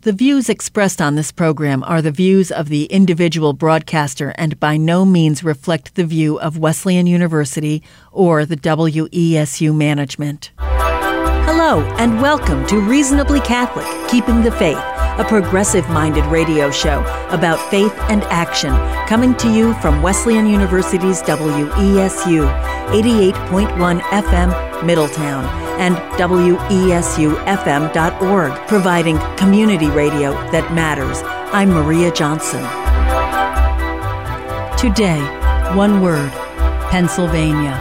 The views expressed on this program are the views of the individual broadcaster and by no means reflect the view of Wesleyan University or the WESU management. Hello, and welcome to Reasonably Catholic, Keeping the Faith, a progressive-minded radio show about faith and action, coming to you from Wesleyan University's WESU, 88.1 FM, Middletown, and WESUFM.org, providing community radio that matters. I'm Maria Johnson. Today, one word, Pennsylvania.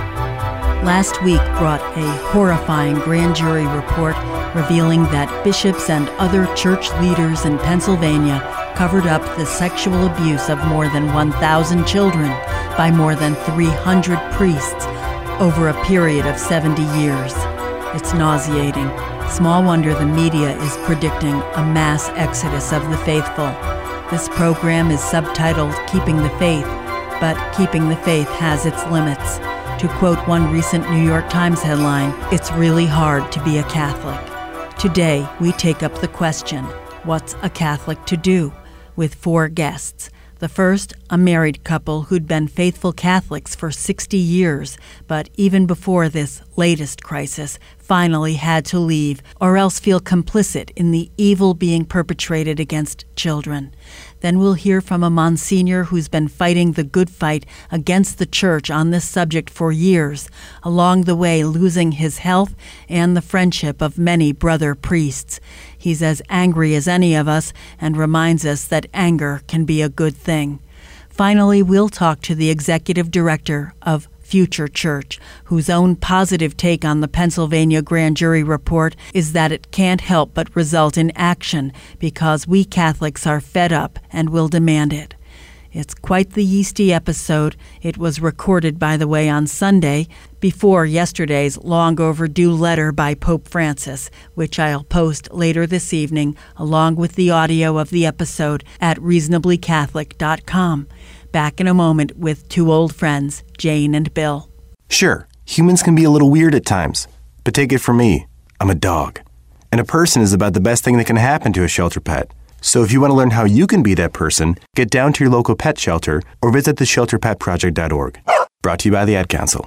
Last week brought a horrifying grand jury report revealing that bishops and other church leaders in Pennsylvania covered up the sexual abuse of more than 1,000 children by more than 300 priests over a period of 70 years. It's nauseating. Small wonder the media is predicting a mass exodus of the faithful. This program is subtitled Keeping the Faith, but keeping the faith has its limits. To quote one recent New York Times headline, "It's really hard to be a Catholic." Today, we take up the question, what's a Catholic to do? With 4 guests. The first, a married couple who'd been faithful Catholics for 60 years, but even before this latest crisis, finally had to leave or else feel complicit in the evil being perpetrated against children. Then we'll hear from a Monsignor who's been fighting the good fight against the Church on this subject for years, along the way losing his health and the friendship of many brother priests. He's as angry as any of us and reminds us that anger can be a good thing. Finally, we'll talk to the executive director of Future Church, whose own positive take on the Pennsylvania grand jury report is that it can't help but result in action because we Catholics are fed up and will demand it. It's quite the yeasty episode. It was recorded, by the way, on Sunday, before yesterday's long overdue letter by Pope Francis, which I'll post later this evening, along with the audio of the episode at reasonablycatholic.com. Back in a moment with 2 old friends, Jane and Bill. Sure, humans can be a little weird at times, but take it from me, I'm a dog. And a person is about the best thing that can happen to a shelter pet. So if you want to learn how you can be that person, get down to your local pet shelter or visit theshelterpetproject.org. Brought to you by the Ad Council.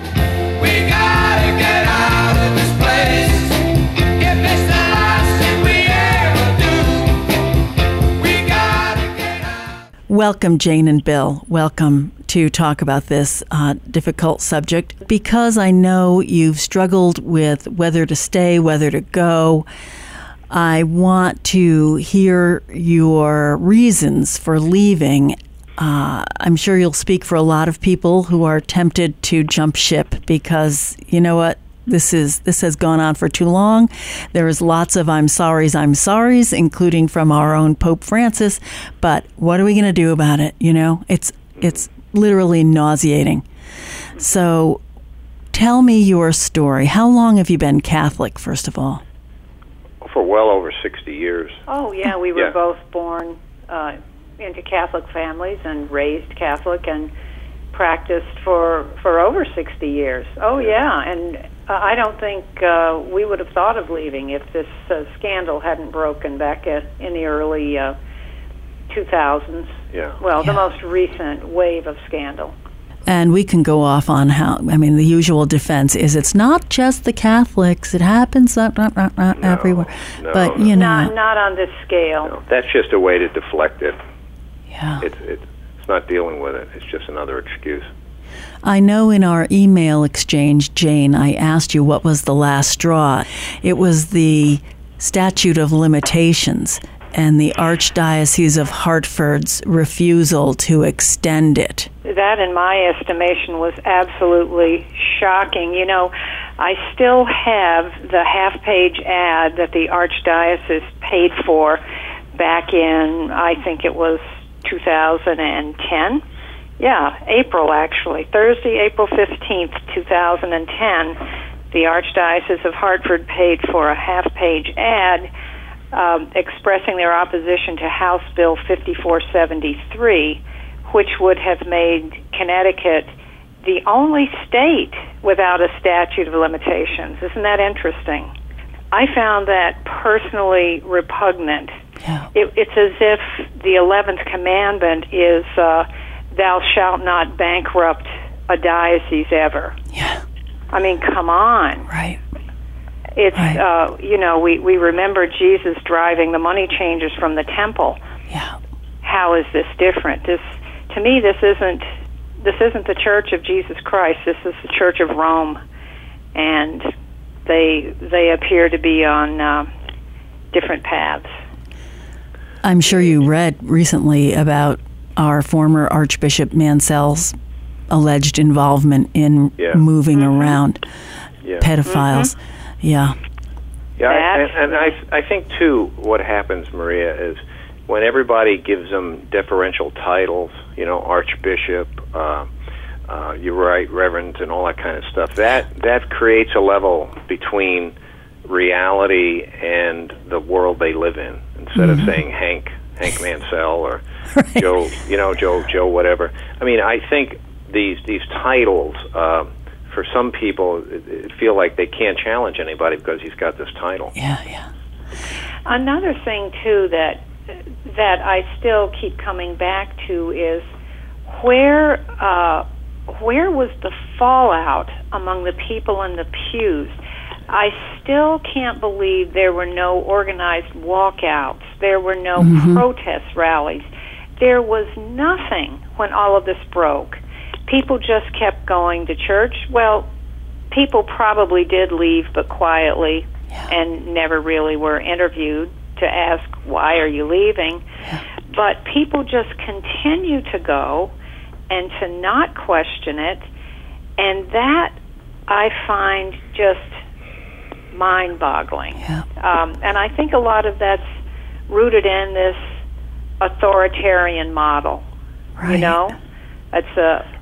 We gotta get out of this place. If it's the last thing we ever do, we gotta get out. Welcome, Jane and Bill. Welcome to talk about this difficult subject. Because I know you've struggled with whether to stay, whether to go, I want to hear your reasons for leaving. I'm sure you'll speak for a lot of people who are tempted to jump ship because, you know what, this has gone on for too long. There is lots of I'm sorries, including from our own Pope Francis. But what are we going to do about it? You know, it's literally nauseating. So tell me your story. How long have you been Catholic, first of all? For well over 60 years. Oh, yeah, we were both born into Catholic families and raised Catholic and practiced for over 60 years. Oh, yeah, and I don't think we would have thought of leaving if this scandal hadn't broken back in the early 2000s. Yeah. Well, the most recent wave of scandal. And we can go off on how, I mean, the usual defense is it's not just the Catholics. It happens everywhere. No, but, you know. Not on this scale. No, that's just a way to deflect it. Yeah. It's not dealing with it. It's just another excuse. I know in our email exchange, Jane, I asked you what was the last straw. It was the statute of limitations and the Archdiocese of Hartford's refusal to extend it. That, in my estimation, was absolutely shocking. You know, I still have the half-page ad that the Archdiocese paid for back in, I think it was 2010. Yeah, April, actually. Thursday, April 15th, 2010, the Archdiocese of Hartford paid for a half-page ad expressing their opposition to House Bill 5473, which would have made Connecticut the only state without a statute of limitations. Isn't that interesting? I found that personally repugnant Yeah. It's as if the 11th commandment is, thou shalt not bankrupt a diocese ever. Yeah. I mean, come on. Right. It's, Right. We remember Jesus driving the money changers from the temple. Yeah. How is this different? To me, this isn't the Church of Jesus Christ. This is the Church of Rome, and they appear to be on different paths. I'm sure you read recently about our former Archbishop Mansell's alleged involvement in moving around pedophiles. Yeah. Yeah, and I think, too, what happens, Maria, is when everybody gives them deferential titles, Archbishop, you're right, Reverend, and all that kind of stuff, that creates a level between reality and the world they live in. Instead of saying Hank Mansell or Right. Joe, whatever. I mean, I think these titles, for some people, feel like they can't challenge anybody because he's got this title. Yeah. Another thing, too, that I still keep coming back to is where was the fallout among the people in the pews? I still can't believe there were no organized walkouts. There were no protest rallies. There was nothing when all of this broke. People just kept going to church. Well, people probably did leave, but quietly, and never really were interviewed to ask, why are you leaving? But people just continue to go and to not question it, and that I find just mind-boggling. And I think a lot of that's rooted in this authoritarian model. Right. It's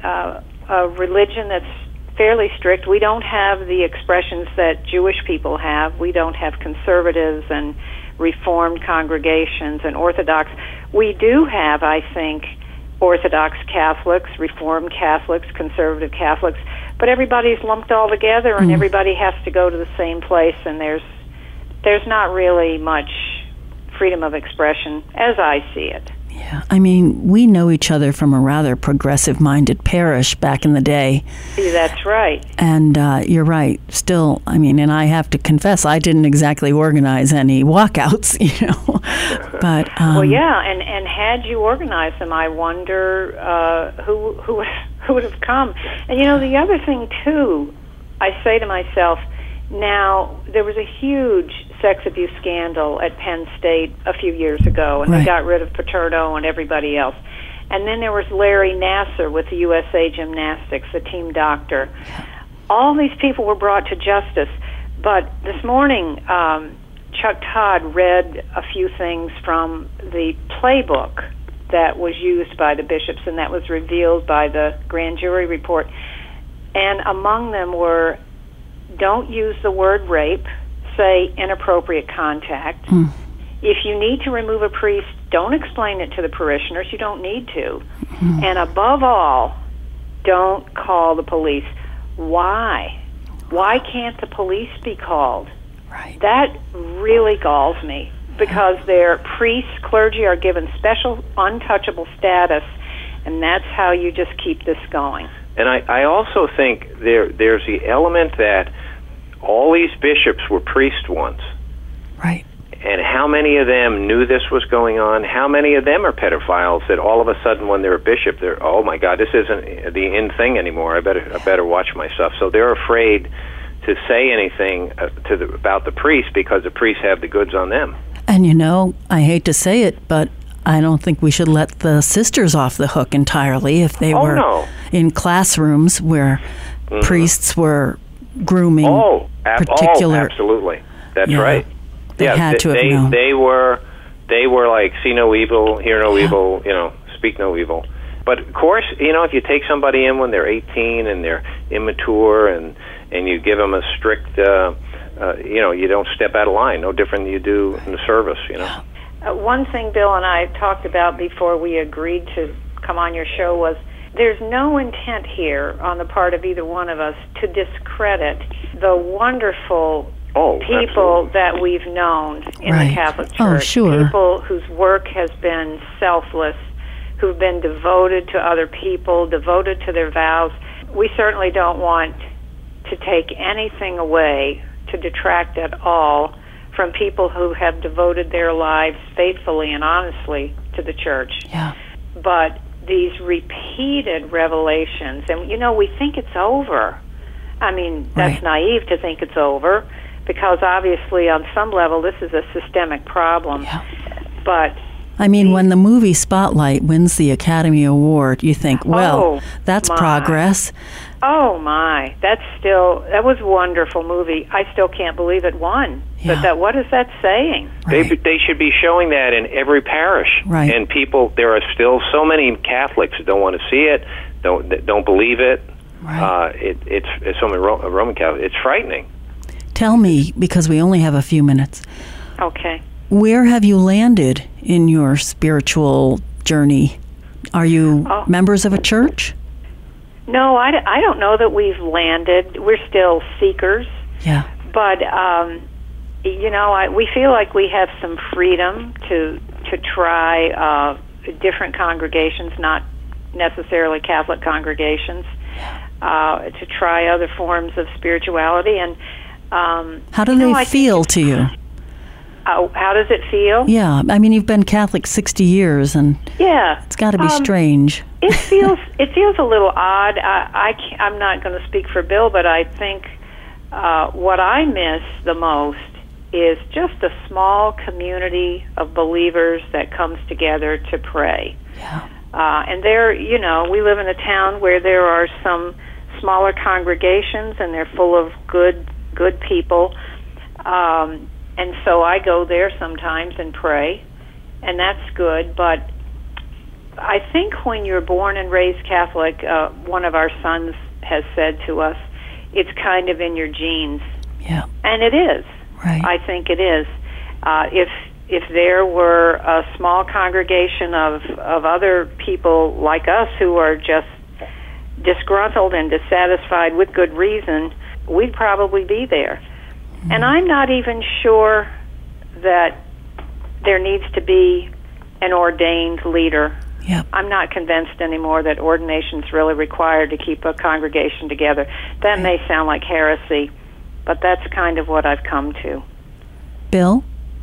a religion that's fairly strict. We don't have the expressions that Jewish people have. We don't have conservatives and Reformed congregations and Orthodox. We do have, I think, Orthodox Catholics, Reformed Catholics, conservative Catholics, but everybody's lumped all together, and everybody has to go to the same place, and there's not really much freedom of expression as I see it. Yeah. I mean, we know each other from a rather progressive-minded parish back in the day. That's right. And you're right. Still, I mean, and I have to confess, I didn't exactly organize any walkouts, But well, yeah, and had you organized them, I wonder who would have come. And the other thing too, I say to myself, now there was a huge sex abuse scandal at Penn State a few years ago, and they got rid of Paterno and everybody else. And then there was Larry Nassar with the USA Gymnastics, the team doctor. All these people were brought to justice. But this morning, Chuck Todd read a few things from the playbook that was used by the bishops and that was revealed by the grand jury report. And among them were, don't use the word rape, say inappropriate contact. If you need to remove a priest, don't explain it to the parishioners. You don't need to. And above all, don't call the police. Why? Why can't the police be called? Right. That really galls me, because their priests, clergy are given special untouchable status, and that's how you just keep this going. And I also think there's the element that all these bishops were priests once. Right. And how many of them knew this was going on? How many of them are pedophiles that all of a sudden when they're a bishop, they're, oh my God, this isn't the in thing anymore. I better watch myself. So they're afraid to say anything about the priest because the priests have the goods on them. And I hate to say it, but I don't think we should let the sisters off the hook entirely if they were in classrooms where priests were grooming particular. Oh, absolutely. That's right. They had to have known. They were like, see no evil, hear no evil, speak no evil. But of course, if you take somebody in when they're 18 and they're immature and you give them a strict, you don't step out of line, no different than you do in the service, One thing Bill and I talked about before we agreed to come on your show was there's no intent here on the part of either one of us to discredit the wonderful people that we've known in Right. the Catholic Church. Oh, sure. People whose work has been selfless, who've been devoted to other people, devoted to their vows. We certainly don't want to take anything away, to detract at all from people who have devoted their lives faithfully and honestly to the Church. Yeah. But these repeated revelations, and we think it's over. I mean, that's naive to think it's over, because obviously on some level this is a systemic problem. Yeah. But I mean, when the movie Spotlight wins the Academy Award, you think, well, that's my. progress. Oh my, that was a wonderful movie. I still can't believe it won. Yeah. But what is that saying? Right. They should be showing that in every parish. Right. And there are still so many Catholics that don't want to see it, don't believe it. Right. It's so many Roman Catholics. It's frightening. Tell me, because we only have a few minutes, Okay. where have you landed in your spiritual journey? Are you members of a church? No, I don't know that we've landed. We're still seekers. Yeah. But we feel like we have some freedom to try different congregations, not necessarily Catholic congregations, to try other forms of spirituality. And how do they feel to you? How does it feel? Yeah, I mean, you've been Catholic 60 years, and it's got to be strange. It feels a little odd. I'm not going to speak for Bill, but I think what I miss the most is just a small community of believers that comes together to pray. Yeah. And we live in a town where there are some smaller congregations, and they're full of good people. And so I go there sometimes and pray, and that's good. But I think when you're born and raised Catholic, one of our sons has said to us, it's kind of in your genes. Yeah. And it is. Right. I think it is. If there were a small congregation of other people like us who are just disgruntled and dissatisfied with good reason, we'd probably be there. And I'm not even sure that there needs to be an ordained leader. Yep. I'm not convinced anymore that ordination's really required to keep a congregation together. That may sound like heresy, but that's kind of what I've come to. Bill?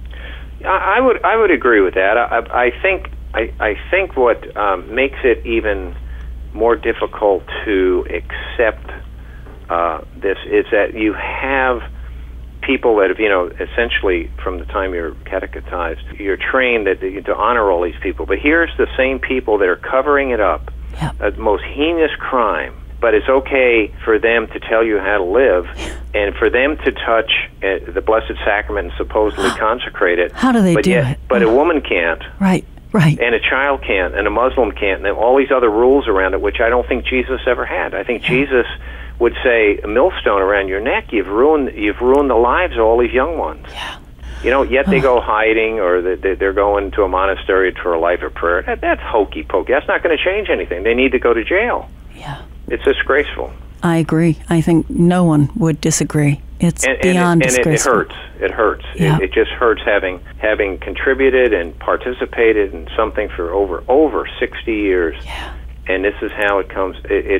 I would agree with that. I think what makes it even more difficult to accept this is that you have people that have, essentially from the time you're catechized, you're trained to honor all these people. But here's the same people that are covering it up, the most heinous crime. But it's okay for them to tell you how to live, and for them to touch the Blessed Sacrament and supposedly consecrate it. How do they do it? But a woman can't. Right. And a child can't, and a Muslim can't, and all these other rules around it, which I don't think Jesus ever had. I think Jesus would say, a millstone around your neck, you've ruined the lives of all these young ones. Yeah. Yet they go hiding, or they're going to a monastery for a life of prayer. That's hokey pokey. That's not going to change anything. They need to go to jail. Yeah. It's disgraceful. I agree. I think no one would disagree. It's beyond disgraceful. It hurts. Yeah. It just hurts having contributed and participated in something for over 60 years. Yeah. And this is how it comes.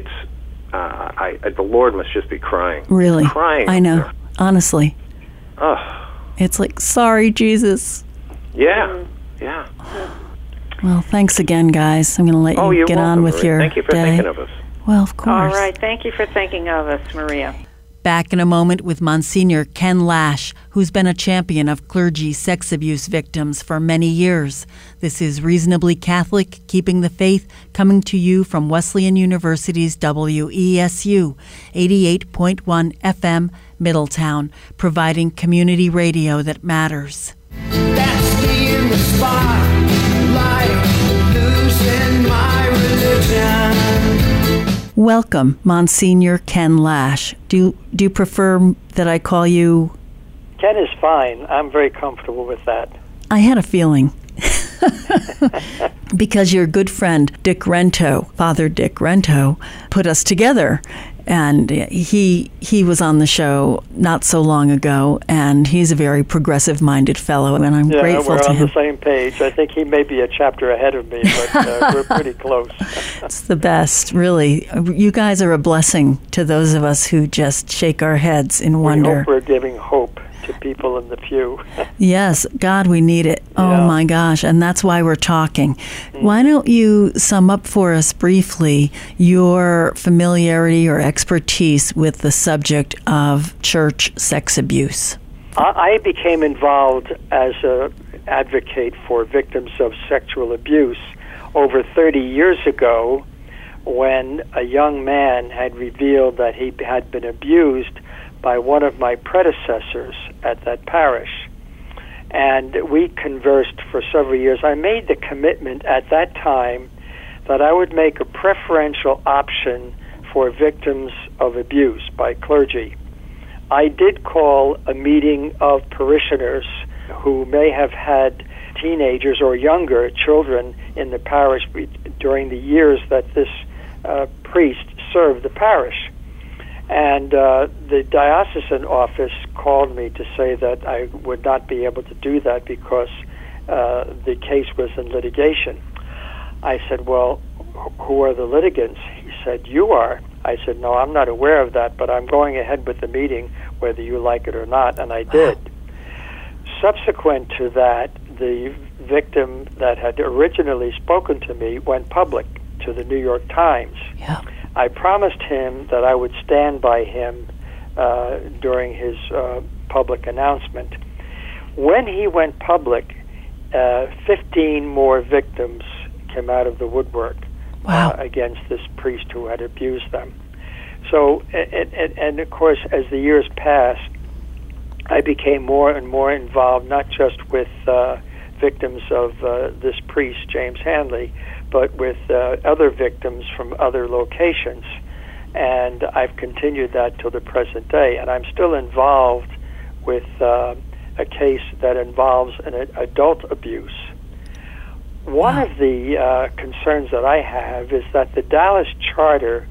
The Lord must just be crying. Really? Crying. I know. Honestly. Oh. It's like, sorry, Jesus. Yeah. Yeah. Well, thanks again, guys. I'm going to let you get on with your day. Thank you for thinking of us. Well, of course. All right. Thank you for thinking of us, Maria. Back in a moment with Monsignor Ken Lash, who's been a champion of clergy sex abuse victims for many years. This is Reasonably Catholic, Keeping the Faith, coming to you from Wesleyan University's WESU, 88.1 FM, Middletown, providing community radio that matters. That's me in the spotlight, losing my religion. Welcome, Monsignor Ken Lash. Do you prefer that I call you? Ken is fine. I'm very comfortable with that. I had a feeling. Because your good friend, Dick Rento, Father Dick Rento, put us together. and he was on the show not so long ago, and he's a very progressive-minded fellow, and I'm grateful to him. We're on the same page. I think he may be a chapter ahead of me, but we're pretty close. It's the best, really. You guys are a blessing to those of us who just shake our heads in wonder. We hope we're giving hope to people in the pew. Yes, God, we need it. Oh, my gosh, and that's why we're talking. Why don't you sum up for us briefly your familiarity or expertise with the subject of church sex abuse? I became involved as an advocate for victims of sexual abuse over 30 years ago when a young man had revealed that he had been abused by one of my predecessors at that parish. And we conversed for several years. I made the commitment at that time that I would make a preferential option for victims of abuse by clergy. I did call a meeting of parishioners who may have had teenagers or younger children in the parish during the years that this priest served the parish. And the diocesan office called me to say that I would not be able to do that because the case was in litigation. I said, well, who are the litigants? He said, you are. I said, no, I'm not aware of that, but I'm going ahead with the meeting whether you like it or not, and I did. Subsequent to that, the victim that had originally spoken to me went public to the New York Times. Yeah. I promised him that I would stand by him during his public announcement. When he went public, 15 more victims came out of the woodwork against this priest who had abused them. So, and of course, as the years passed, I became more and more involved, not just with victims of this priest, James Hanley, but with other victims from other locations. And I've continued that till the present day. And I'm still involved with a case that involves an adult abuse. One of the concerns that I have is that the Dallas Charter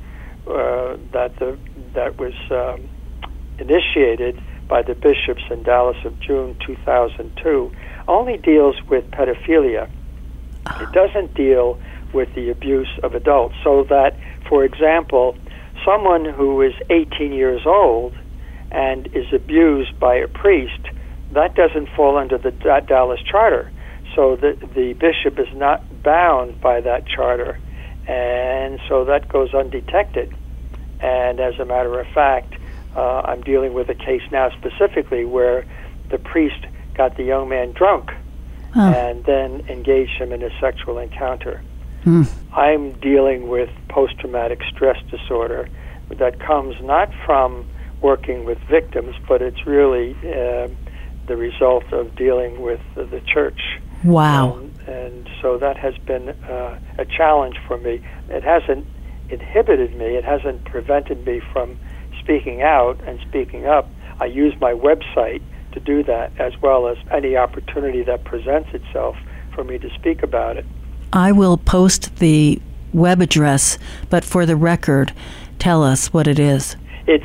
that was initiated by the bishops in Dallas of June 2002 only deals with pedophilia. It doesn't deal with the abuse of adults. So that, for example, someone who is 18 years old and is abused by a priest, that doesn't fall under the Dallas Charter. So the bishop is not bound by that charter, and so that goes undetected. And as a matter of fact, I'm dealing with a case now specifically where the priest got the young man drunk and then engaged him in a sexual encounter. I'm dealing with post-traumatic stress disorder that comes not from working with victims, but it's really the result of dealing with the church. Wow. And so that has been a challenge for me. It hasn't inhibited me. It hasn't prevented me from speaking out and speaking up. I use my website to do that, as well as any opportunity that presents itself for me to speak about it. I will post the web address, but for the record, tell us what it is. It's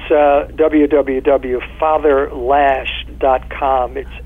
www.fatherlash.com. It's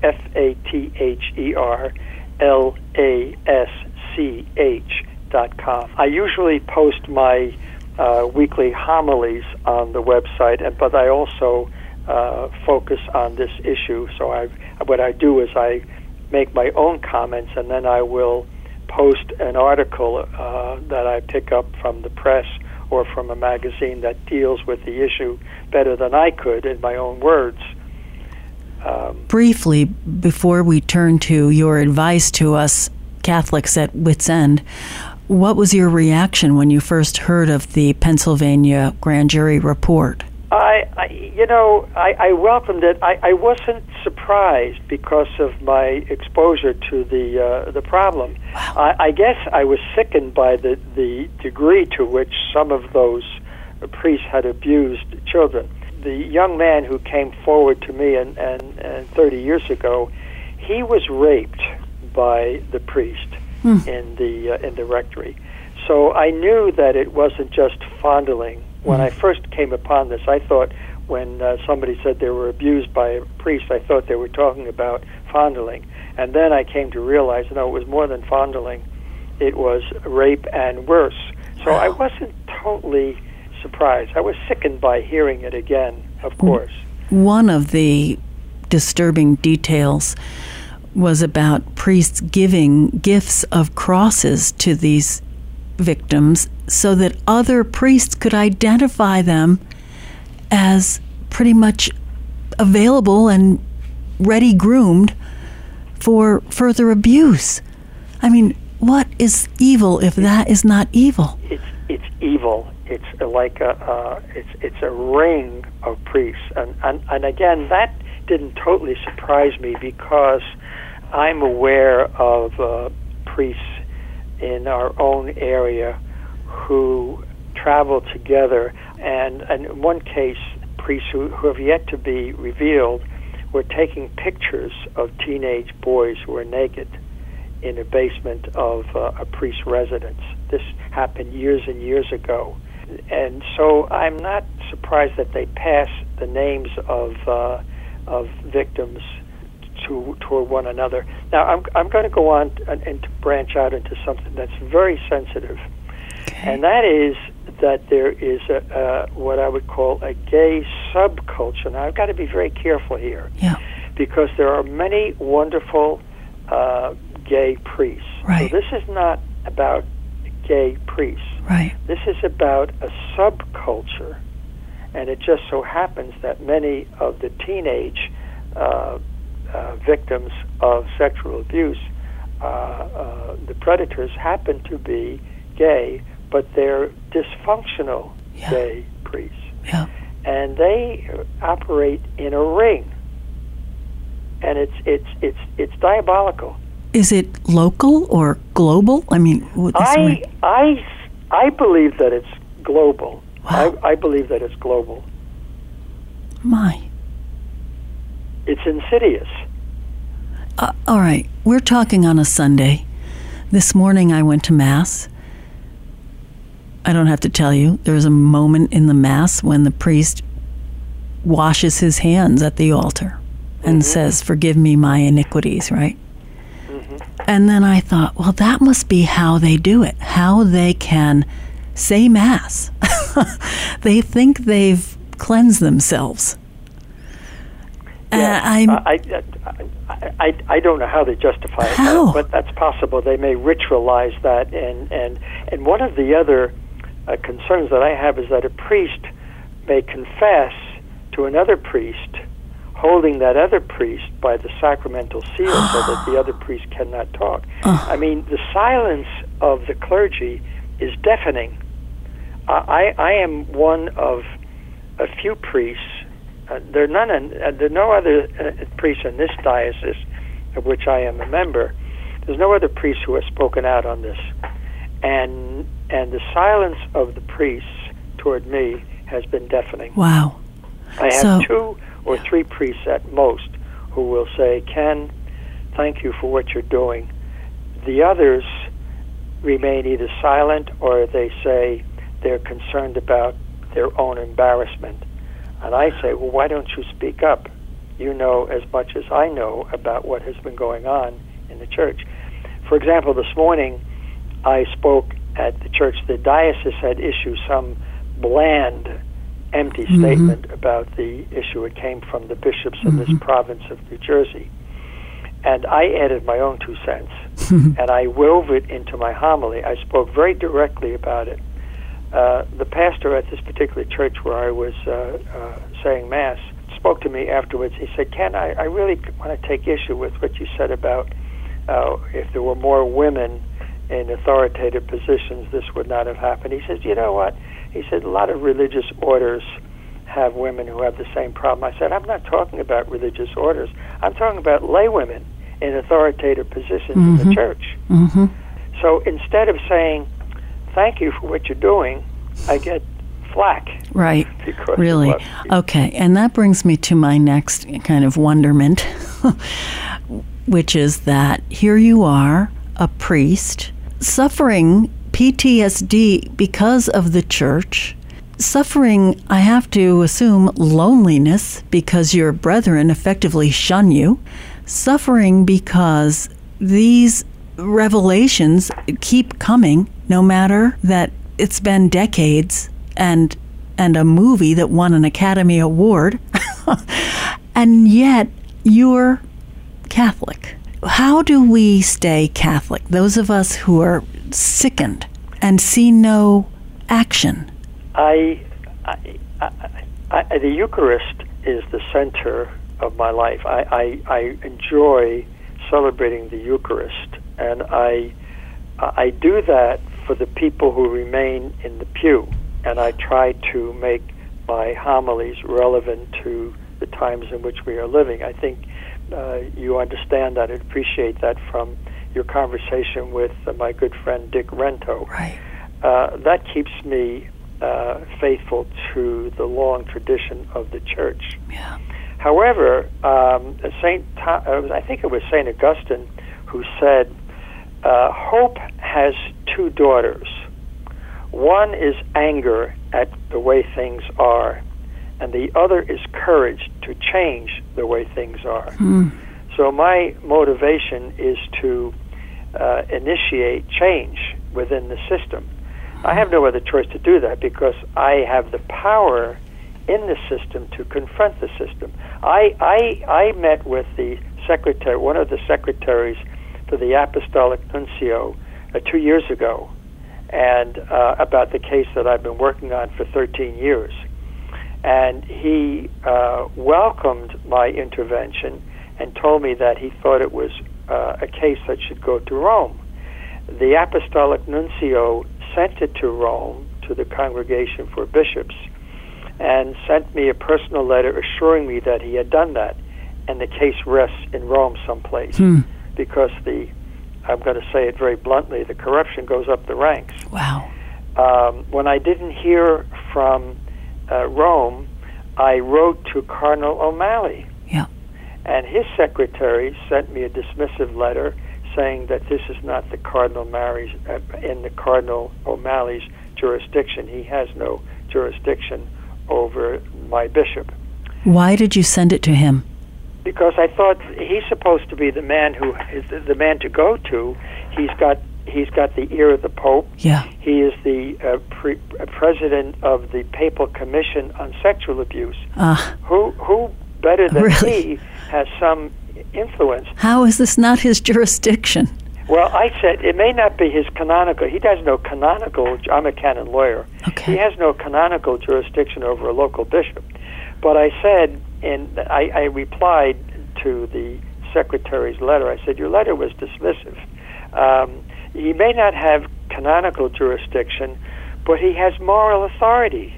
FATHERLASCH.com. I usually post my weekly homilies on the website, but I also focus on this issue. So what I do is I make my own comments, and then I will post an article that I pick up from the press or from a magazine that deals with the issue better than I could in my own words. Briefly, before we turn to your advice to us Catholics at wit's end, what was your reaction when you first heard of the Pennsylvania grand jury report? I welcomed it. I wasn't surprised because of my exposure to the problem. Wow. I guess I was sickened by the degree to which some of those priests had abused children. The young man who came forward to me and 30 years ago, he was raped by the priest in the rectory. So I knew that it wasn't just fondling. When I first came upon this, I thought when somebody said they were abused by a priest, I thought they were talking about fondling. And then I came to realize, no, it was more than fondling. It was rape and worse. So I wasn't totally surprised. I was sickened by hearing it again, of course. One of the disturbing details was about priests giving gifts of crosses to these victims so that other priests could identify them as pretty much available and ready groomed for further abuse. I mean, what is evil if that is not evil? It's evil. It's like it's a ring of priests, and again, that didn't totally surprise me because I'm aware of priests in our own area who travel together, and in one case, priests who have yet to be revealed were taking pictures of teenage boys who were naked in a basement of a priest's residence. This happened years and years ago. And so I'm not surprised that they pass the names of victims toward one another. Now, I'm going to go on and to branch out into something that's very sensitive, and that is that there is what I would call a gay subculture. Now, I've got to be very careful here, because there are many wonderful gay priests. Right. So this is not about gay priests. Right. This is about a subculture, and it just so happens that many of the teenage victims of sexual abuse, the predators, happen to be gay, but they're dysfunctional gay priests. Yeah. And they operate in a ring, and it's diabolical. Is it local or global? I mean, I believe that it's global. Wow. I believe that it's global. My. It's insidious. All right, we're talking on a Sunday. This morning I went to Mass. I don't have to tell you, there's a moment in the Mass when the priest washes his hands at the altar and says, "Forgive me my iniquities," right? And then I thought, well, that must be how they do it, how they can say Mass. They think they've cleansed themselves. Yeah, I don't know how they justify it, but that's possible. They may ritualize that, and one of the other concerns that I have is that a priest may confess to another priest, holding that other priest by the sacramental seal so that the other priest cannot talk. I mean, the silence of the clergy is deafening. I am one of a few priests. There are no other priests in this diocese, of which I am a member. There's no other priests who have spoken out on this, and the silence of the priests toward me has been deafening. Wow. I have 2 or 3 priests at most who will say, "Ken, thank you for what you're doing." The others remain either silent or they say they're concerned about their own embarrassment. And I say, well, why don't you speak up? You know as much as I know about what has been going on in the church. For example, this morning I spoke at the church. The diocese had issued some bland, empty statement about the issue. It came from the bishops of this province of New Jersey. And I added my own 2 cents, and I wove it into my homily. I spoke very directly about it. The pastor at this particular church where I was saying Mass spoke to me afterwards. He said, "Ken, I really want to take issue with what you said about if there were more women in authoritative positions, this would not have happened." He says, "You know what?" He said, "A lot of religious orders have women who have the same problem." I said, "I'm not talking about religious orders. I'm talking about lay women in authoritative positions in the church." So instead of saying, "Thank you for what you're doing," I get flack. Right. Really? Okay. And that brings me to my next kind of wonderment, which is that here you are, a priest, suffering PTSD because of the church, suffering, I have to assume, loneliness because your brethren effectively shun you, suffering because these revelations keep coming no matter that it's been decades and a movie that won an Academy Award, and yet you're Catholic. How do we stay Catholic, those of us who are sickened and see no action? The Eucharist is the center of my life. I enjoy celebrating the Eucharist, and I do that for the people who remain in the pew, and I try to make my homilies relevant to the times in which we are living. I think you understand that and appreciate that from your conversation with my good friend Dick Rento. Right. That keeps me faithful to the long tradition of the church. Yeah. However, I think it was St. Augustine who said, hope has two daughters. One is anger at the way things are, and the other is courage to change the way things are. So my motivation is to initiate change within the system. I have no other choice to do that because I have the power in the system to confront the system. I met with the secretary, one of the secretaries for the Apostolic Nuncio 2 years ago, and about the case that I've been working on for 13 years. And he welcomed my intervention and told me that he thought it was a case that should go to Rome. The Apostolic Nuncio sent it to Rome, to the Congregation for Bishops, and sent me a personal letter assuring me that he had done that, and the case rests in Rome someplace, because I'm going to say it very bluntly, the corruption goes up the ranks. Wow. When I didn't hear from Rome, I wrote to Cardinal O'Malley. Yeah. And his secretary sent me a dismissive letter saying that this is not the Cardinal in the Cardinal O'Malley's jurisdiction. He has no jurisdiction over my bishop. Why did you send it to him? Because I thought he's supposed to be the man who is the man to go to. He's got the ear of the Pope. Yeah. He is the president of the Papal Commission on Sexual Abuse. Who better than really? He has some influence? How is this not his jurisdiction? Well, I said it may not be his canonical. He has no canonical. I'm a canon lawyer. Okay. He has no canonical jurisdiction over a local bishop. But I said, and I replied to the secretary's letter. I said, your letter was dismissive. He may not have canonical jurisdiction, but he has moral authority.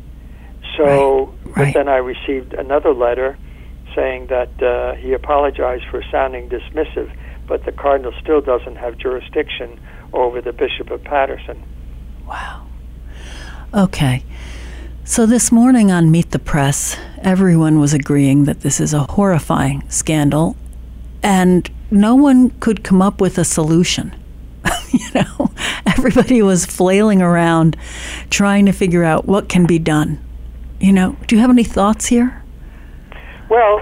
So, right. But then I received another letter saying that he apologized for sounding dismissive, but the cardinal still doesn't have jurisdiction over the Bishop of Paterson. Wow. Okay. So this morning on Meet the Press, everyone was agreeing that this is a horrifying scandal, and no one could come up with a solution. Everybody was flailing around trying to figure out what can be done. Do you have any thoughts here? Well,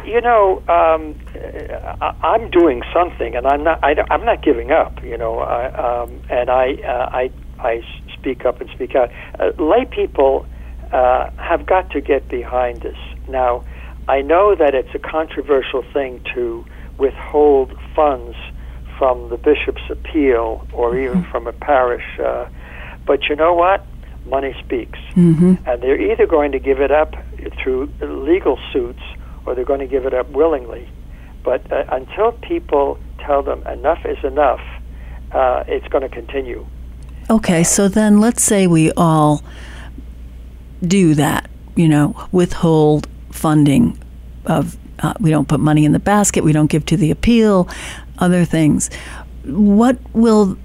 I'm doing something, and I'm not giving up. And I speak up and speak out. Lay people have got to get behind this. Now, I know that it's a controversial thing to withhold funds from the bishop's appeal or even from a parish, but you know what? Money speaks. And they're either going to give it up through legal suits or they're going to give it up willingly. But until people tell them enough is enough, it's going to continue. Okay, so then let's say we all do that, withhold funding of, we don't put money in the basket, we don't give to the appeal, other things. What will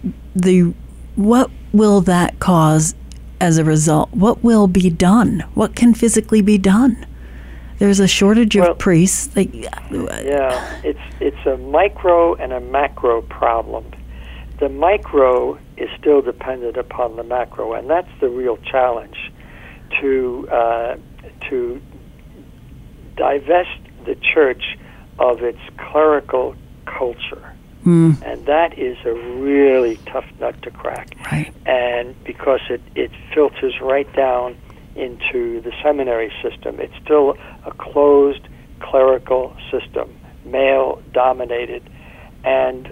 that cause as a result? What will be done? What can physically be done? There's a shortage of priests. Yeah, it's a micro and a macro problem. the micro is still dependent upon the macro, and that's the real challenge, to divest the church of its clerical culture. And that is a really tough nut to crack. Right. And because it filters right down into the seminary system. It's still a closed clerical system, male-dominated. And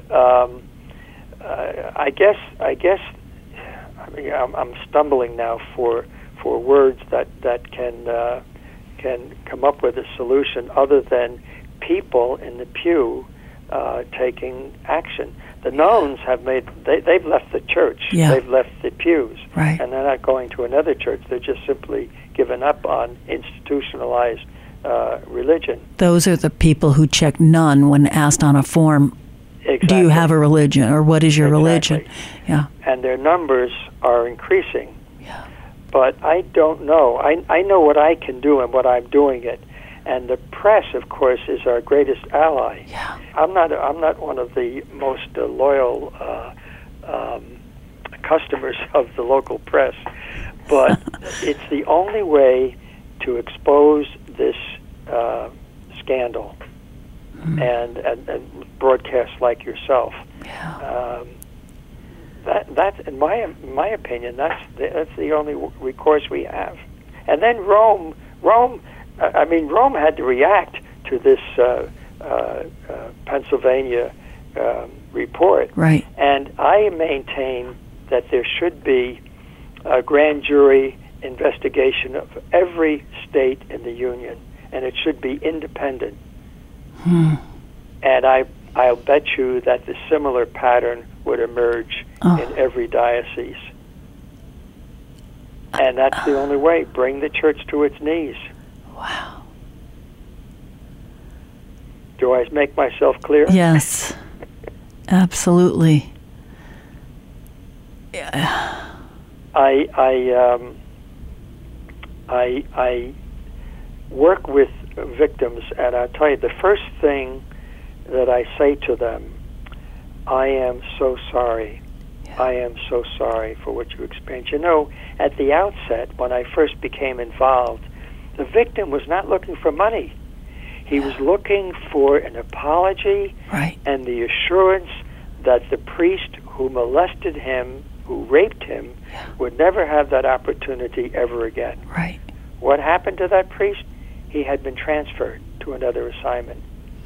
I guess I mean, I'm stumbling now for words that can come up with a solution other than people in the pew taking action. The nuns have they've left the church. Yeah. They've left the pews. Right. And they're not going to another church. They're just simply given up on institutionalized religion. Those are the people who check none when asked on a form, Exactly. do you have a religion, or what is your religion? Yeah. And their numbers are increasing. Yeah. But I don't know. I know what I can do and what I'm doing it. And the press, of course, is our greatest ally. Yeah. I'm not one of the most loyal customers of the local press, but it's the only way to expose this scandal and broadcasts like yourself. Yeah. That's in my opinion. That's the only recourse we have. And then Rome had to react to this Pennsylvania report. Right. And I maintain that there should be a grand jury investigation of every state in the Union, and it should be independent. And I'll bet you that the similar pattern would emerge in every diocese. And that's the only way. Bring the church to its knees. Wow. Do I make myself clear? Yes. Absolutely. Yeah. I work with victims, and I'll tell you, the first thing that I say to them, I am so sorry. I am so sorry for what you experienced. You know, at the outset, when I first became involved, the victim was not looking for money. He was looking for an apology and the assurance that the priest who molested him, who raped him, would never have that opportunity ever again. Right. What happened to that priest? He had been transferred to another assignment.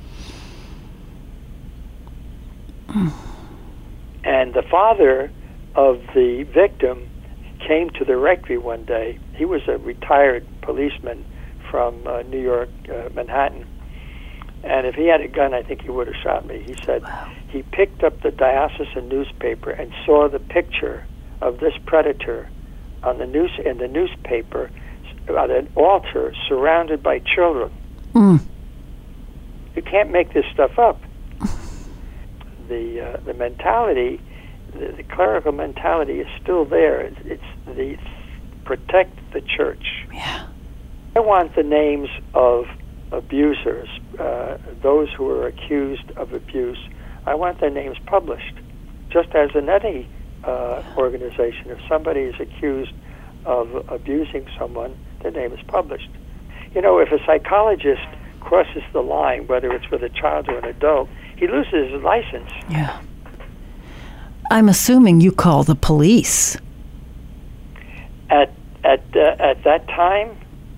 And the father of the victim came to the rectory one day. He was a retired policeman from New York, Manhattan. And if he had a gun, I think he would have shot me. He said he picked up the diocesan newspaper and saw the picture of this predator in the newspaper at an altar surrounded by children. You can't make this stuff up. The mentality, the clerical mentality is still there. It's the protect the church. Yeah. I want the names of abusers, those who are accused of abuse. I want their names published, just as in any organization. If somebody is accused of abusing someone, their name is published. You know, if a psychologist crosses the line, whether it's with a child or an adult, he loses his license. Yeah. I'm assuming you call the police. At that time,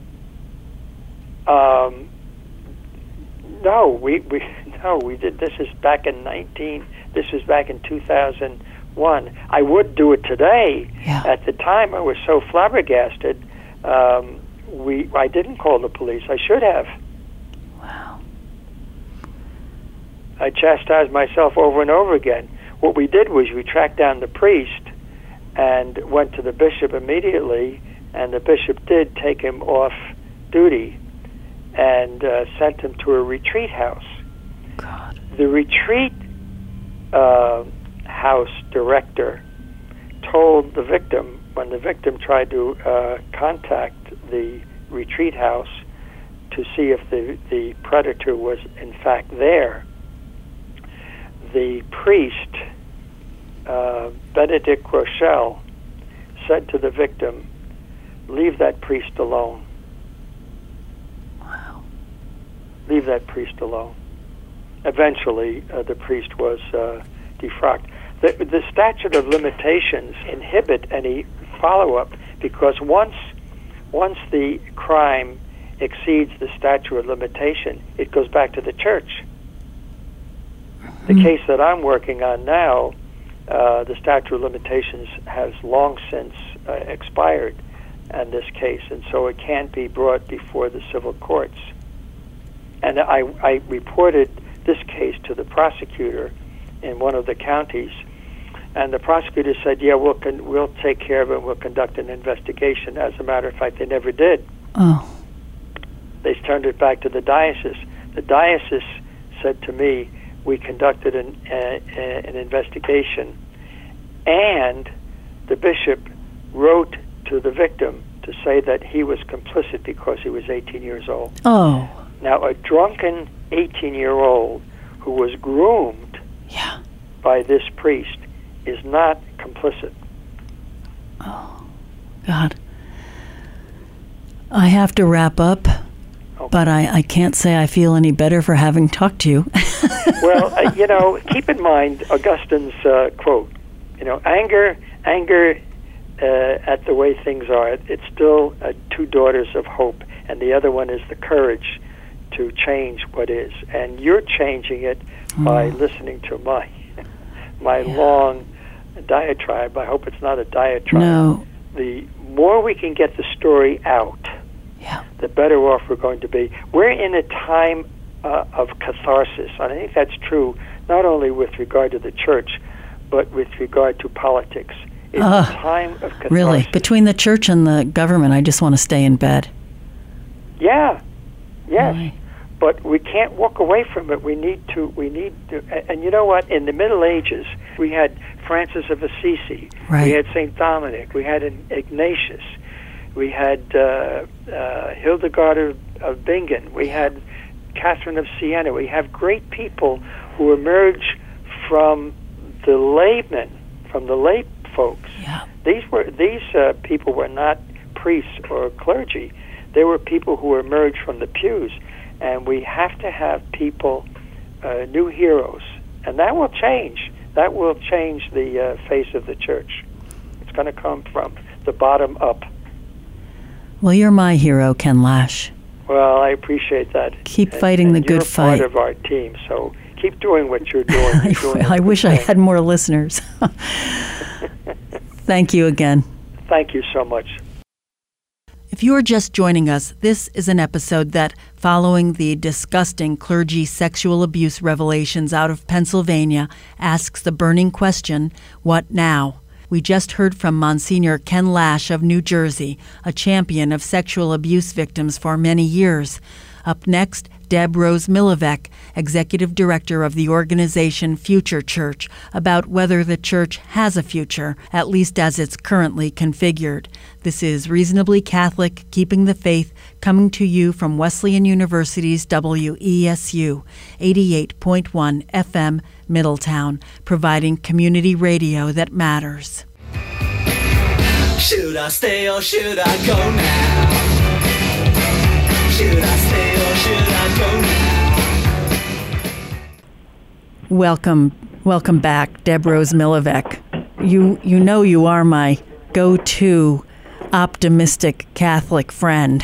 no, we did. This is back in 2001. I would do it today. Yeah. At the time, I was so flabbergasted. I didn't call the police. I should have. Wow. I chastised myself over and over again. What we did was we tracked down the priest and went to the bishop immediately, and the bishop did take him off duty and sent him to a retreat house. God. The retreat house director told the victim, when the victim tried to contact the retreat house to see if the predator was in fact there, the priest Benedict Rochelle said to the victim, "Leave that priest alone." Wow. Leave that priest alone. Eventually, the priest was defrocked. The statute of limitations inhibit any follow-up, because once the crime exceeds the statute of limitation, it goes back to the church. The case that I'm working on now, the statute of limitations has long since expired in this case, and so it can't be brought before the civil courts. And I reported this case to the prosecutor in one of the counties, and the prosecutor said, "Yeah, we'll take care of it. We'll conduct an investigation." As a matter of fact, they never did. Oh. They turned it back to the diocese. The diocese said to me, "We conducted an investigation," and the bishop wrote to the victim to say that he was complicit because he was 18 years old. Oh. Now, a drunken 18-year-old who was groomed by this priest is not complicit. Oh, God. I have to wrap up, but I can't say I feel any better for having talked to you. Well, keep in mind Augustine's quote. Anger at the way things are, it's still two daughters of hope, and the other one is the courage to change what is. And you're changing it by listening to my long diatribe. I hope it's not a diatribe. No. The more we can get the story out, the better off we're going to be. We're in a time of catharsis. I think that's true not only with regard to the church, but with regard to politics. It's a time of catharsis. Really? Between the church and the government, I just want to stay in bed. Yeah. Yes. Really? But we can't walk away from it. We need to. And you know what? In the Middle Ages, we had Francis of Assisi. Right. We had St. Dominic. We had Ignatius. We had Hildegard of Bingen. We had Catherine of Siena. We have great people who emerge from the laymen, from the lay folks. Yeah. These people were not priests or clergy. They were people who emerged from the pews. And we have to have people, new heroes. And that will change. That will change the face of the church. It's going to come from the bottom up. Well, you're my hero, Ken Lash. Well, I appreciate that. Keep fighting the good fight. You're part of our team, so keep doing what you're doing. I wish I had more listeners. Thank you again. Thank you so much. If you are just joining us, this is an episode that, following the disgusting clergy sexual abuse revelations out of Pennsylvania, asks the burning question, what now? We just heard from Monsignor Ken Lash of New Jersey, a champion of sexual abuse victims for many years. Up next, Deb Rose Milivek, Executive Director of the organization Future Church, about whether the church has a future, at least as it's currently configured. This is Reasonably Catholic, Keeping the Faith, coming to you from Wesleyan University's WESU, 88.1 FM, Middletown, providing community radio that matters. Should I stay or should I go now? Should I stay or should I go now? Welcome back, Deb Rose Milivek. You know you are my go-to optimistic Catholic friend.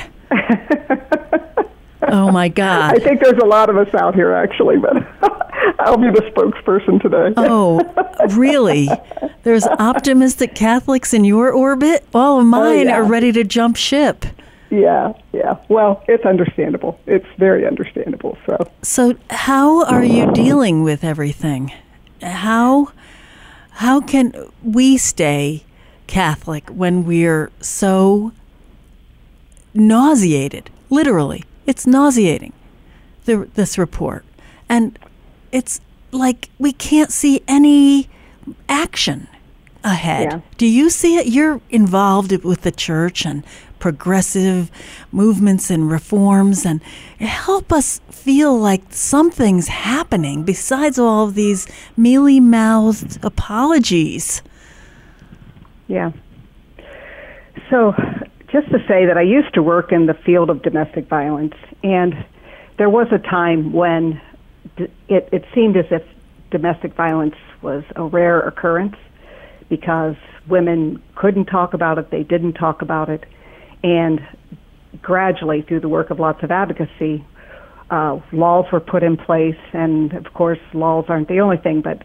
Oh my God! I think there's a lot of us out here actually, but I'll be the spokesperson today. Oh, really? There's optimistic Catholics in your orbit? All of mine are ready to jump ship. Yeah. Well, it's understandable. It's very understandable. So how are you dealing with everything? How can we stay Catholic when we're so nauseated? Literally, it's nauseating, this report. And it's like we can't see any action. ahead. Yeah. Do you see it? You're involved with the church and progressive movements and reforms, and help us feel like something's happening besides all of these mealy-mouthed apologies. Yeah. So just to say that I used to work in the field of domestic violence, and there was a time when it seemed as if domestic violence was a rare occurrence because women couldn't talk about it, they didn't talk about it, and gradually through the work of lots of advocacy, laws were put in place, and of course laws aren't the only thing, but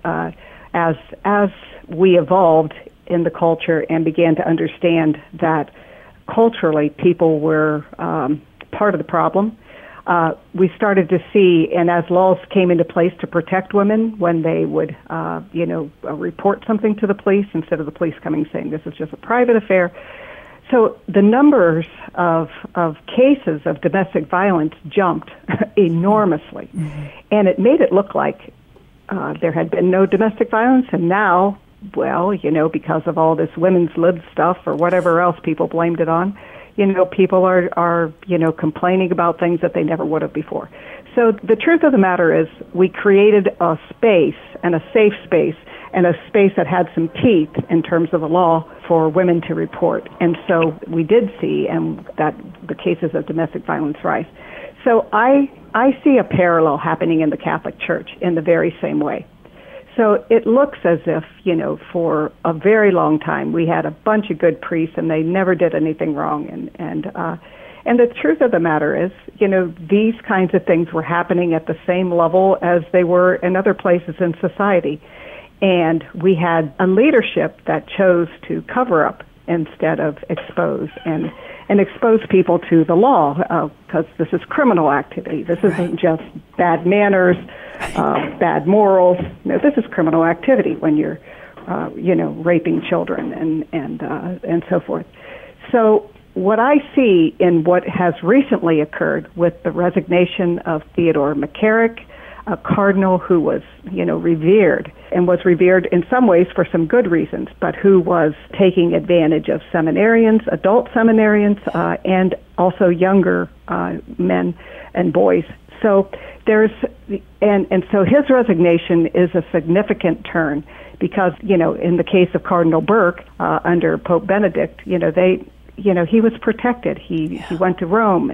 as we evolved in the culture and began to understand that culturally people were part of the problem, we started to see, and as laws came into place to protect women when they would, report something to the police instead of the police coming saying this is just a private affair. So the numbers of cases of domestic violence jumped enormously, and it made it look like there had been no domestic violence, and now, well, because of all this women's lib stuff or whatever else people blamed it on, people are complaining about things that they never would have before. So the truth of the matter is we created a space and a safe space and a space that had some teeth in terms of the law for women to report. And so we did see that the cases of domestic violence rise. So I see a parallel happening in the Catholic Church in the very same way. So it looks as if, for a very long time we had a bunch of good priests and they never did anything wrong. And the truth of the matter is, these kinds of things were happening at the same level as they were in other places in society. And we had a leadership that chose to cover up instead of expose and expose people to the law, because this is criminal activity. This isn't just bad manners, bad morals. No, this is criminal activity when you're, raping children and so forth. So what I see in what has recently occurred with the resignation of Theodore McCarrick, a cardinal who was, revered, and was revered in some ways for some good reasons, but who was taking advantage of seminarians, adult seminarians, and also younger men and boys. So so his resignation is a significant turn because, in the case of Cardinal Burke under Pope Benedict, he was protected. He went to Rome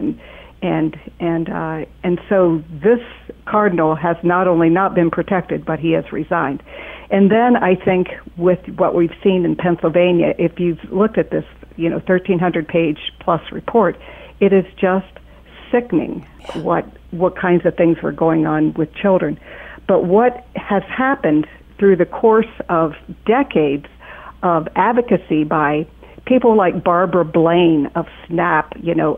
and so this cardinal has not only not been protected, but he has resigned. And then I think with what we've seen in Pennsylvania, if you've looked at this, 1,300-page plus report, it is just sickening what kinds of things were going on with children. But what has happened through the course of decades of advocacy by people like Barbara Blaine of SNAP,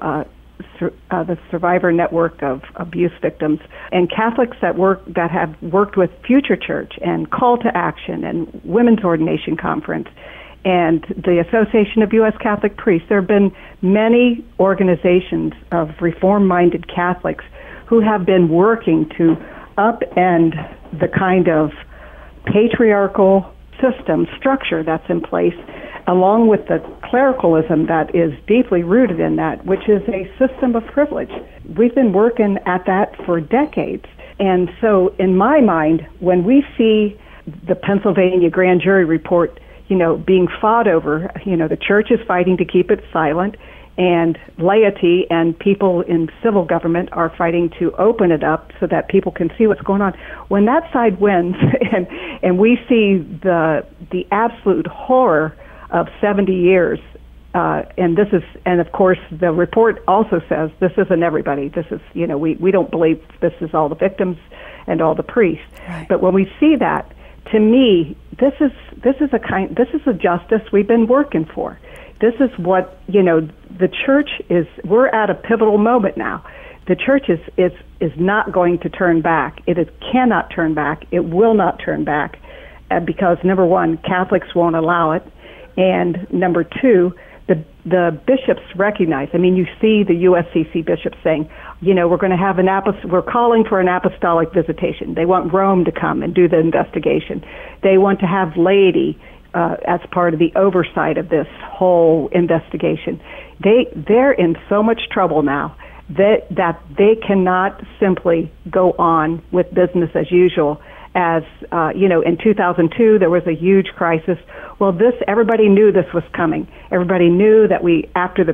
the Survivor Network of Abuse Victims, and Catholics that have worked with Future Church and Call to Action and Women's Ordination Conference and the Association of U.S. Catholic Priests. There have been many organizations of reform-minded Catholics who have been working to upend the kind of patriarchal system structure that's in place, along with the clericalism that is deeply rooted in that, which is a system of privilege. We've been working at that for decades. And so in my mind, when we see the Pennsylvania grand jury report, being fought over, the church is fighting to keep it silent, and laity and people in civil government are fighting to open it up so that people can see what's going on. When that side wins and we see the absolute horror of 70 years, and of course the report also says this isn't everybody. This is, we don't believe this is all the victims and all the priests. Right. But when we see that, to me, this is a justice we've been working for. This is what, the church is. We're at a pivotal moment now. The church is not going to turn back. Cannot turn back. It will not turn back because, number one, Catholics won't allow it. And number two, the bishops recognize. I mean, you see the USCC bishops saying, we're going to have we're calling for an apostolic visitation. They want Rome to come and do the investigation. They want to have laity as part of the oversight of this whole investigation. They're in so much trouble now that they cannot simply go on with business as usual. As in 2002 there was a huge crisis. Well, everybody knew this was coming. Everybody knew that after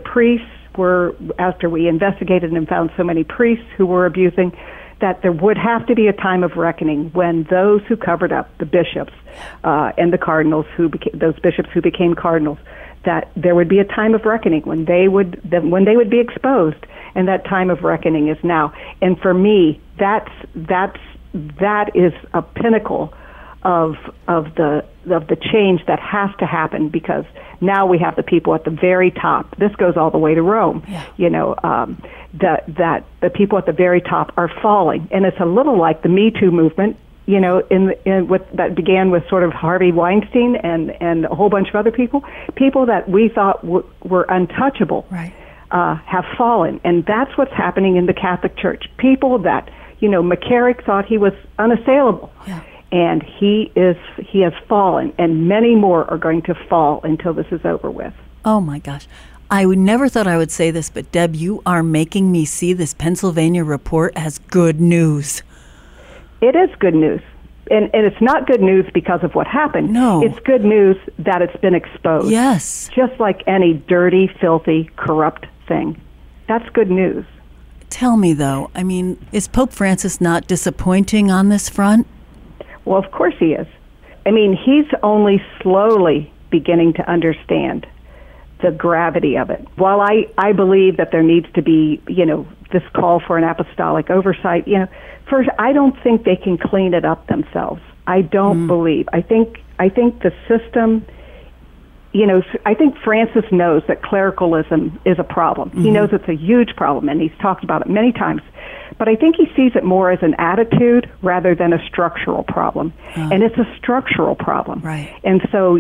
we investigated and found so many priests who were abusing, that there would have to be a time of reckoning when those who covered up, the bishops and the cardinals, those bishops who became cardinals, that there would be a time of reckoning when they would be exposed, and that time of reckoning is now. And for me, that is a pinnacle of the change that has to happen, because now we have the people at the very top. This goes all the way to Rome. Yeah. That the people at the very top are falling, and it's a little like the Me Too movement. That began with sort of Harvey Weinstein and a whole bunch of other people that we thought were untouchable, right. Have fallen, and that's what's happening in the Catholic Church. People that McCarrick thought he was unassailable. Yeah. And he has fallen, and many more are going to fall until this is over with. Oh, my gosh. I never thought I would say this, but Deb, you are making me see this Pennsylvania report as good news. It is good news. And it's not good news because of what happened. No. It's good news that it's been exposed. Yes. Just like any dirty, filthy, corrupt thing. That's good news. Tell me, though, is Pope Francis not disappointing on this front? Well, of course he is. He's only slowly beginning to understand the gravity of it. While I believe that there needs to be, this call for an apostolic oversight, first, I don't think they can clean it up themselves. I don't believe. I think the system, I think Francis knows that clericalism is a problem. Mm-hmm. He knows it's a huge problem, and he's talked about it many times. But I think he sees it more as an attitude rather than a structural problem. And it's a structural problem. Right. And so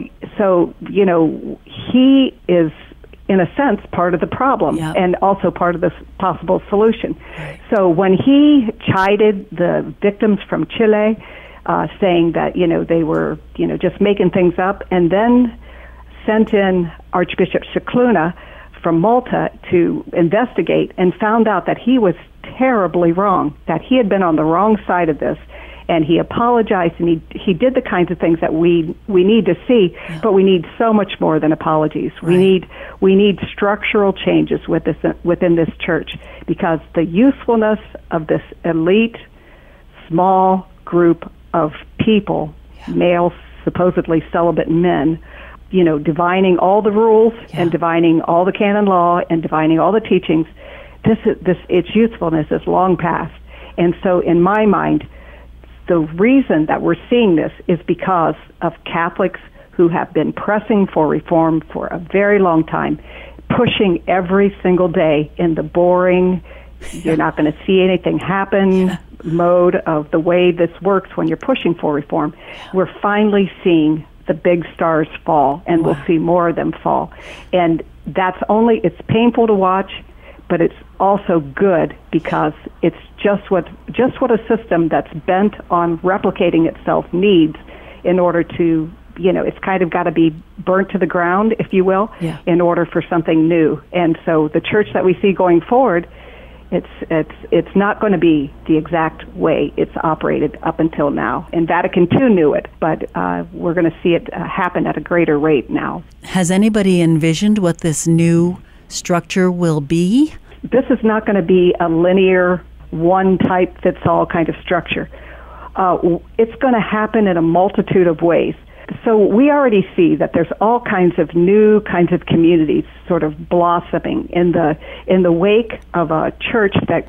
he is, in a sense, part of the problem, yep. and also part of the possible solution. Right. So when he chided the victims from Chile, saying that, they were, just making things up, and then sent in Archbishop Scicluna from Malta to investigate, and found out that he was terribly wrong, that he had been on the wrong side of this, and he apologized, and he did the kinds of things that we need to see, yeah. but we need so much more than apologies. Right. We need structural changes within this church, because the usefulness of this elite, small group of people, yeah. male, supposedly celibate men, divining all the rules yeah. and divining all the canon law and divining all the teachings, its usefulness is long past. And so in my mind, the reason that we're seeing this is because of Catholics who have been pressing for reform for a very long time, pushing every single day in the boring, you're not going to see anything happen mode of the way this works when you're pushing for reform. We're finally seeing the big stars fall, and we'll see more of them fall. And it's painful to watch, but it's also good, because it's just what a system that's bent on replicating itself needs in order to, it's kind of got to be burnt to the ground, if you will, yeah. in order for something new. And so the church that we see going forward, it's not going to be the exact way it's operated up until now. And Vatican II knew it, but we're going to see it happen at a greater rate now. Has anybody envisioned what this new structure will be? This is not going to be a linear, one-type-fits-all kind of structure. It's going to happen in a multitude of ways. So we already see that there's all kinds of new kinds of communities sort of blossoming in the wake of a church that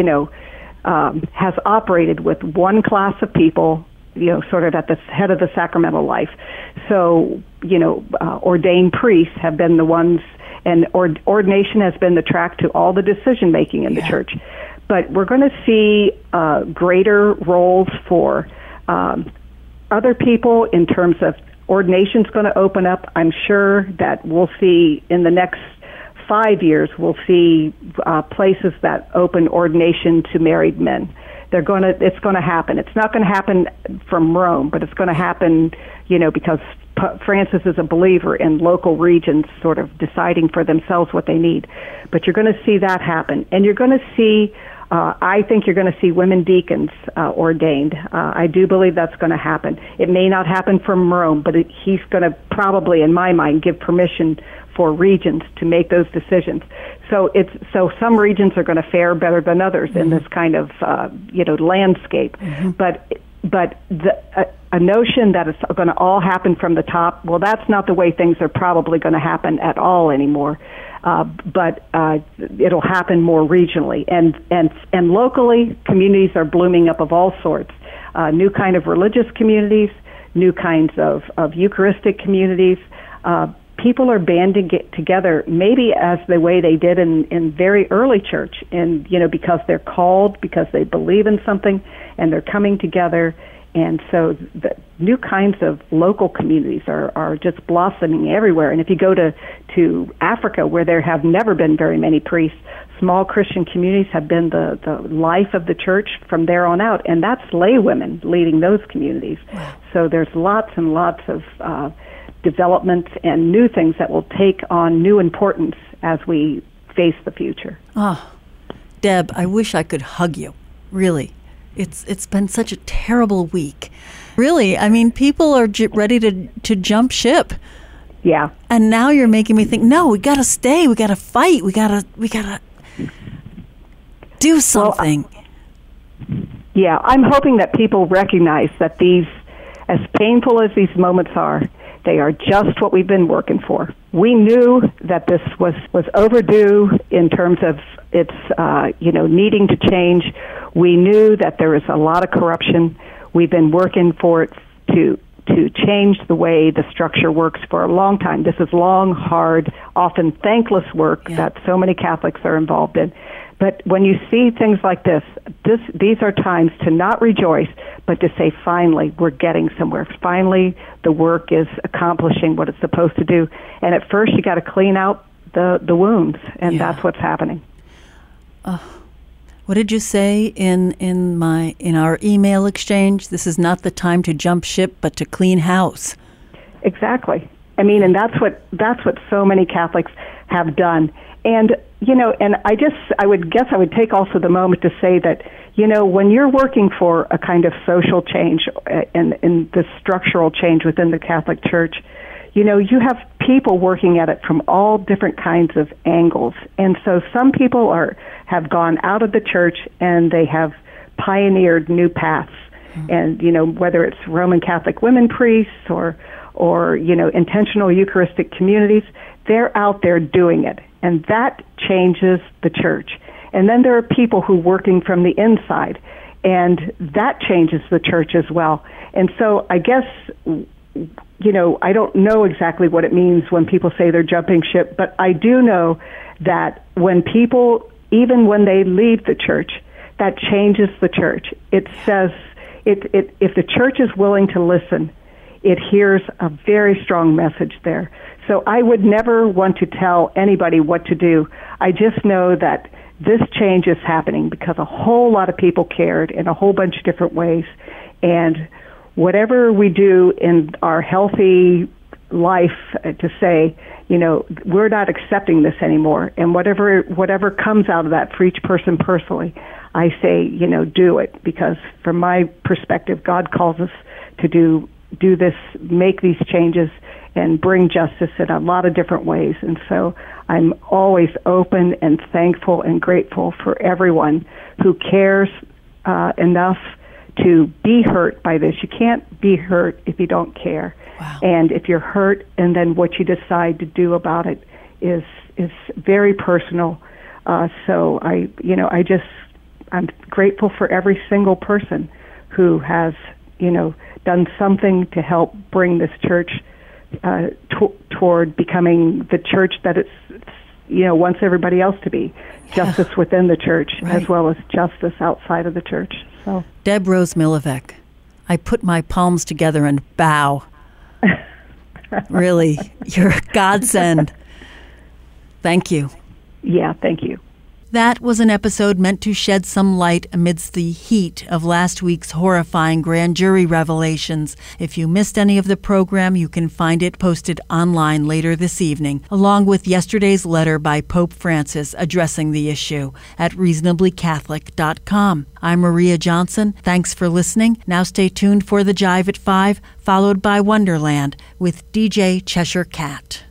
has operated with one class of people, sort of at the head of the sacramental life. So ordained priests have been the ones, and ordination has been the track to all the decision making in the church. But we're going to see greater roles for other people in terms of ordination's going to open up. I'm sure that we'll see in the next 5 years, we'll see places that open ordination to married men. It's going to happen. It's not going to happen from Rome, but it's going to happen, because Francis is a believer in local regions sort of deciding for themselves what they need. But you're going to see that happen. And you're going to see, I think you're going to see women deacons ordained. I do believe that's going to happen. It may not happen from Rome, but he's going to probably, in my mind, give permission for regions to make those decisions. So some regions are going to fare better than others in this kind of landscape. But a notion that it's going to all happen from the top, well, that's not the way things are probably going to happen at all anymore. But it'll happen more regionally. And locally, communities are blooming up of all sorts. New kind of religious communities, new kinds of Eucharistic communities. People are banding together, maybe as the way they did in very early church, and because they're called, because they believe in something, and they're coming together. And so the new kinds of local communities are just blossoming everywhere. And if you go to Africa, where there have never been very many priests, small Christian communities have been the life of the church from there on out, and that's lay women leading those communities. Wow. So there's lots and lots of developments and new things that will take on new importance as we face the future. Oh, Deb, I wish I could hug you. Really. It's been such a terrible week. Really, I mean, people are ready to jump ship. Yeah. And now you're making me think, no, we got to stay. We got to fight. We got to do something. Yeah, I'm hoping that people recognize that these, as painful as these moments are, they are just what we've been working for. We knew that this was overdue in terms of its, needing to change. We knew that there was a lot of corruption. We've been working for it to change the way the structure works for a long time. This is long, hard, often thankless work that so many Catholics are involved in. But when you see things like these are times to not rejoice, but to say, finally, we're getting somewhere. Finally, the work is accomplishing what it's supposed to do. And at first, you got to clean out the wounds, and that's what's happening. What did you say in our email exchange? This is not the time to jump ship, but to clean house. Exactly. I mean, and that's what so many Catholics have done. And and I would take also the moment to say that, when you're working for a kind of social change and the structural change within the Catholic Church, you have people working at it from all different kinds of angles. And so some people have gone out of the church and they have pioneered new paths. And, whether it's Roman Catholic women priests or intentional Eucharistic communities, they're out there doing it. And that changes the church. And then there are people who are working from the inside, and that changes the church as well. And so I guess, I don't know exactly what it means when people say they're jumping ship, but I do know that when people, even when they leave the church, that changes the church. It says, if the church is willing to listen, it hears a very strong message there. So I would never want to tell anybody what to do. I just know that this change is happening because a whole lot of people cared in a whole bunch of different ways. And whatever we do in our healthy life to say, we're not accepting this anymore. And whatever comes out of that for each person personally, I say, do it. Because from my perspective, God calls us to do this, make these changes, and bring justice in a lot of different ways. And so I'm always open and thankful and grateful for everyone who cares enough to be hurt by this. You can't be hurt if you don't care. Wow. And if you're hurt, and then what you decide to do about it is very personal. So I'm grateful for every single person who has, done something to help bring this church toward becoming the church that it's, wants everybody else to be. Justice within the church, right, as well as justice outside of the church. So, Deb Rose Milivec, I put my palms together and bow. Really, you're a godsend. Thank you. Yeah, thank you. That was an episode meant to shed some light amidst the heat of last week's horrifying grand jury revelations. If you missed any of the program, you can find it posted online later this evening, along with yesterday's letter by Pope Francis addressing the issue at reasonablycatholic.com. I'm Maria Johnson. Thanks for listening. Now stay tuned for The Jive at 5, followed by Wonderland with DJ Cheshire Cat.